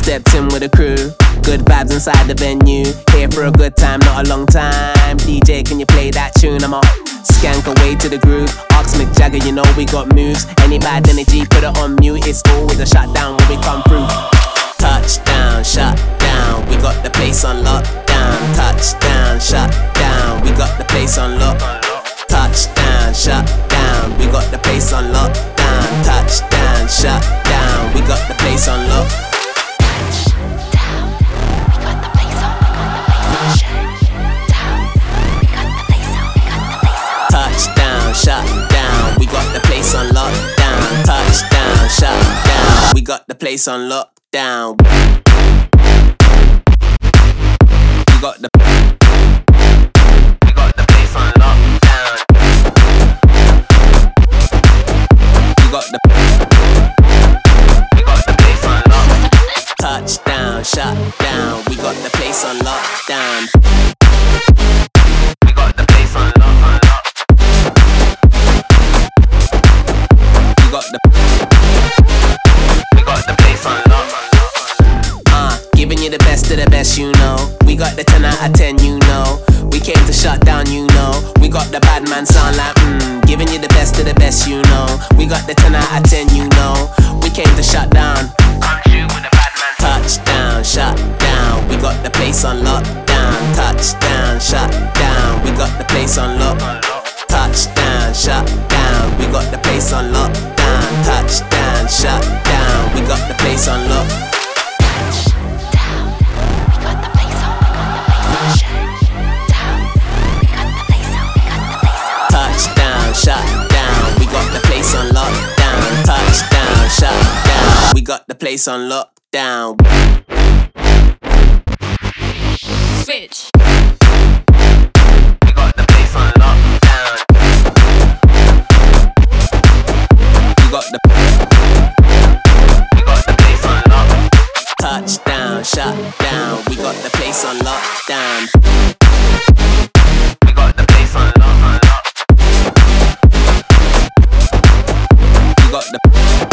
stepped in with a crew. Good vibes inside the venue. Here for a good time, not a long time. DJ, can you play that tune? I'm on skank away to the groove. Ox Mick Jagger, you know we got moves. Any bad energy, put it on mute. It's always a shutdown when we come through. Touchdown, shut down. We got the place on lockdown. Touchdown, shut down. We got the place on lock. Touchdown, shut down. We got the place on lockdown. Touchdown, shut down. We got the place on lock. Touchdown, shut down. We got the place on lockdown. Touchdown, shut down. We got the place on lockdown. We got the place on lockdown. We got the place on lockdown. Touchdown, shut down. We got the place on lockdown. We got the place on lockdown. We got the place on lock. Giving you the best of the best, you know. We got the 10 out of 10, you know. We came to shut down, you know. We got the bad man sound like giving you the best of the best, you know. We got the 10 out of 10, you know. We came to shut down. Come true with the bad man. Touchdown, shut down. We got the place on lockdown. Touchdown, shut down. We got the place on lock. Touchdown, shut down. We got the place on lockdown. Touchdown, shut down. We got the place on lock. Touchdown, shut down. We got the place on lockdown. Touchdown, shut down. We got the place on lockdown. Switch. We got the place on lockdown. We got the place on lock. Touchdown, shut down. We got the place on lockdown. We got the place on lockdown. We got the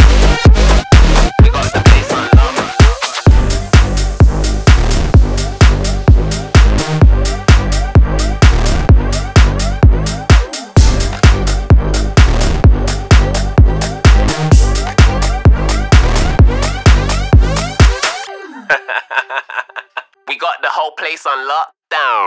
place on lockdown. We got the whole place on lockdown.